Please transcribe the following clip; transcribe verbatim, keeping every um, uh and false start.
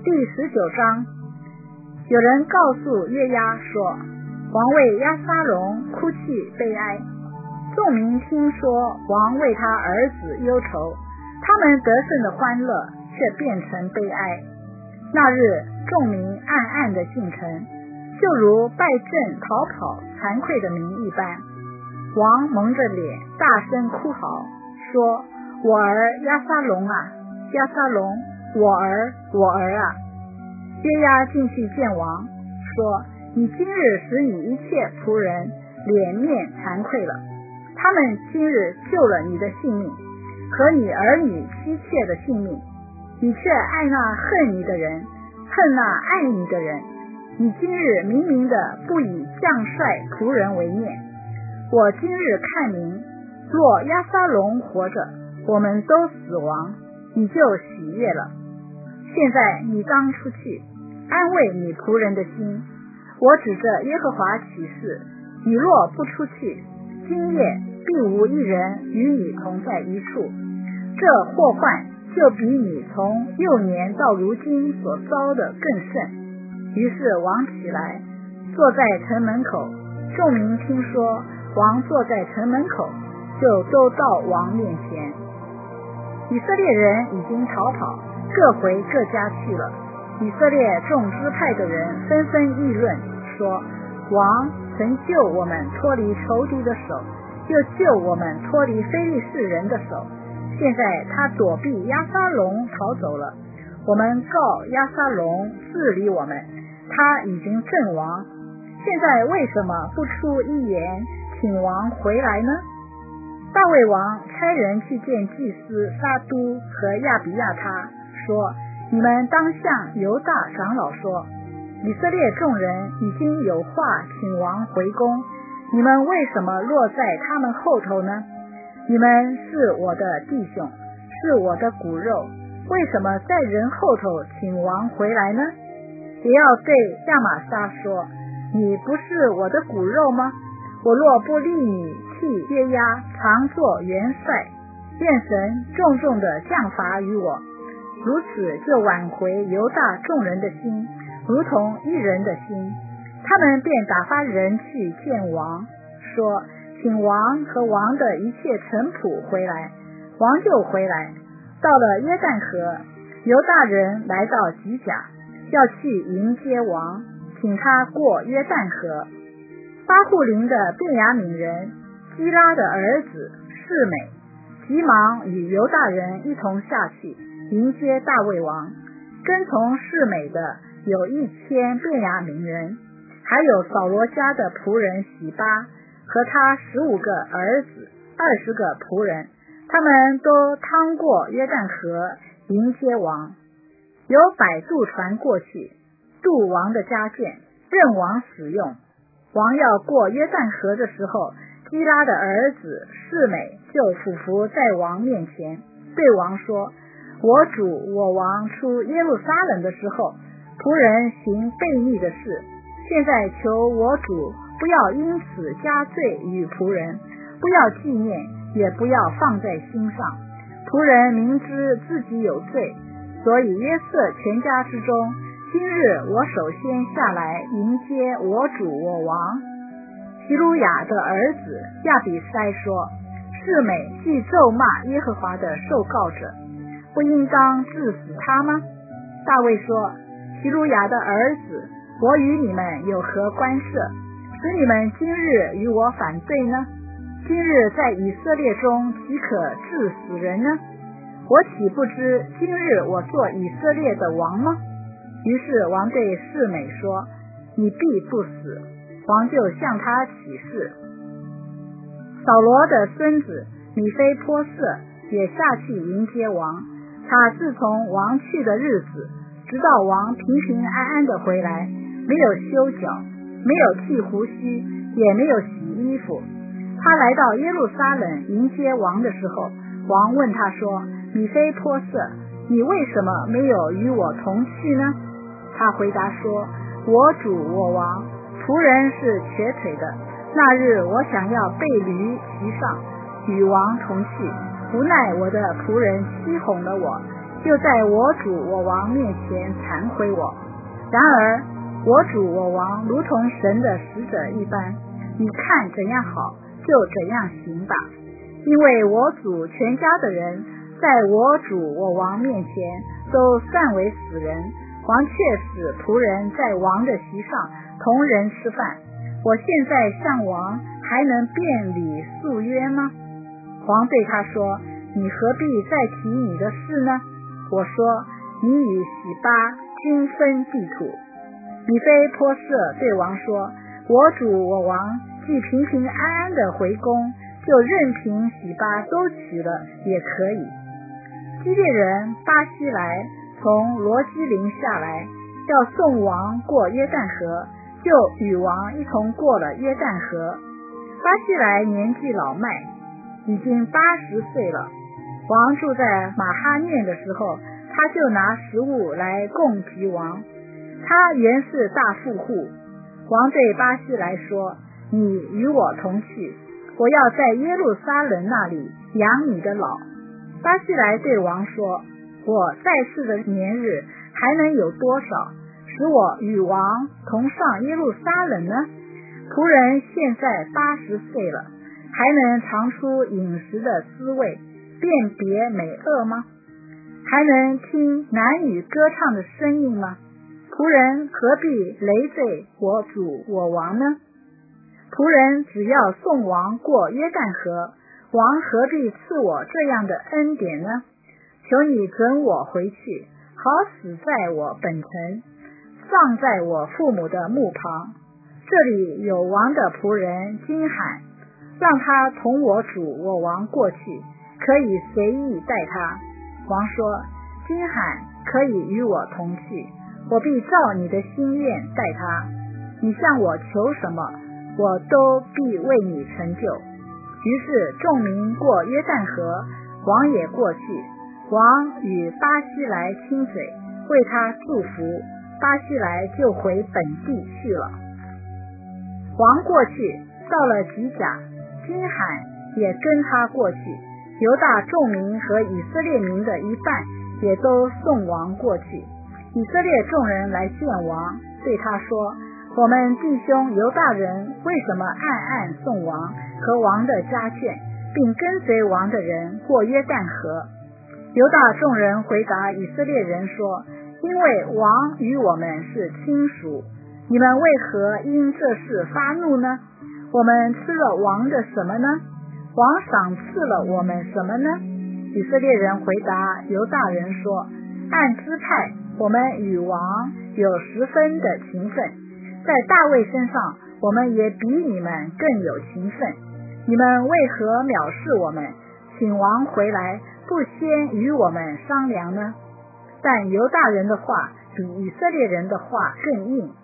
第十九章，有人告诉约押说，王为押沙龙哭泣悲哀。众民听说王为他儿子忧愁，他们得胜的欢乐却变成悲哀。那日众民暗暗的进城，就如败阵逃跑惭愧的民一般。王蒙着脸大声哭嚎，说，我儿押沙龙啊，押沙龙，我儿我儿啊。约押进去见王，说，你今日使你一切仆人脸面惭愧了，他们今日救了你的性命和你儿女妻妾的性命，你却爱那恨你的人，恨那爱你的人。你今日明明的不以将帅仆人为念。我今日看明，若押沙龙活着，我们都死亡，你就喜悦了。现在你当出去，安慰你仆人的心。我指着耶和华起誓，你若不出去，今夜必无一人与你同在一处，这祸患就比你从幼年到如今所遭的更甚。于是王起来，坐在城门口，众民听说王坐在城门口，就都到王面前。以色列人已经逃跑，各回各家去了。以色列众支派的人纷纷议论说，王曾救我们脱离仇敌的手，又救我们脱离非利士人的手，现在他躲避押沙龙逃走了，我们告押沙龙治理我们，他已经阵亡，现在为什么不出一言请王回来呢？大卫王差人去见祭司沙都和亚比亚他，说，你们当向犹大长老说，以色列众人已经有话请王回宫，你们为什么落在他们后头呢？你们是我的弟兄，是我的骨肉，为什么在人后头请王回来呢？也要对亚玛撒说，你不是我的骨肉吗？我若不立你替约押常作元帅，愿神重重的降罚于我，如此就挽回犹大众人的心，如同一人的心。他们便打发人去见王，说，请王和王的一切臣仆回来。王就回来，到了约旦河，犹大人来到吉甲，要去迎接王，请他过约旦河。巴户林的便雅悯人基拉的儿子示每急忙与犹大人一同下去迎接大卫王，跟从示每的有一千便雅悯人，还有扫罗家的仆人洗巴和他十五个儿子，二十个仆人，他们都趟过约旦河迎接王。有百渡船过去，渡王的家眷，任王使用。王要过约旦河的时候，基拉的儿子示每就俯伏在王面前，对王说，我主我王出耶路撒冷的时候，仆人行悖逆的事，现在求我主不要因此加罪与仆人，不要纪念，也不要放在心上。仆人明知自己有罪，所以约瑟全家之中，今日我首先下来迎接我主我王。希鲁雅的儿子亚比筛说，示每既咒骂耶和华的受告者，不应当治死他吗？大卫说，希鲁雅的儿子，我与你们有何关涉，使你们今日与我反对呢？今日在以色列中岂可治死人呢？我岂不知今日我做以色列的王吗？于是王对示每说，你必不死。王就向他起誓。扫罗的孙子米非波设也下去迎接王，他自从王去的日子，直到王平平安安的回来，没有修脚，没有剃胡须，也没有洗衣服。他来到耶路撒冷迎接王的时候，王问他说，米非波设，你为什么没有与我同去呢？他回答说，我主我王，仆人是瘸腿的，那日我想要背驴骑上与王同去，无奈我的仆人欺哄了我， 又在我主我王面前忏悔我。然而我主我王如同神的使者一般，你看怎样好就怎样行吧。因为我主全家的人在我主我王面前都算为死人，王却使仆人在王的席上同人吃饭。我现在向王还能辩理诉约吗？王对他说，你何必再提你的事呢？我说，你与洗巴均分地土。米非波设对王说，我主我王既平平安安的回宫，就任凭洗巴都娶了也可以。基列人巴西来从罗基林下来，要送王过约旦河，就与王一同过了约旦河。巴西来年纪老迈，已经八十岁了。王住在马哈念的时候，他就拿食物来供给王。他原是大富户。王对巴西来说，你与我同去，我要在耶路撒冷那里养你的老。巴西来对王说，我在世的年日还能有多少，使我与王同上耶路撒冷呢？仆人现在八十岁了，还能尝出饮食的滋味，辨别美恶吗？还能听男女歌唱的声音吗？仆人何必累赘我主我王呢？仆人只要送王过约旦河，王何必赐我这样的恩典呢？求你准我回去，好死在我本城，葬在我父母的墓旁。这里有王的仆人金罕，让他同我主我王过去，可以随意带他。王说，金罕可以与我同去，我必照你的心愿带他，你向我求什么，我都必为你成就。于是众民过约旦河，王也过去。王与巴西来亲嘴，为他祝福，巴西来就回本地去了。王过去，到了吉甲，金罕也跟他过去。犹大众民和以色列民的一半也都送王过去。以色列众人来见王，对他说，我们弟兄犹大人为什么暗暗送王和王的家眷，并跟随王的人过约旦河？犹大众人回答以色列人说，因为王与我们是亲属，你们为何因这事发怒呢？我们吃了王的什么呢？王赏赐了我们什么呢？以色列人回答犹大人说，按支派我们与王有十分的情分，在大卫身上我们也比你们更有情分，你们为何藐视我们，请王回来，不先与我们商量呢？但犹大人的话比以色列人的话更硬。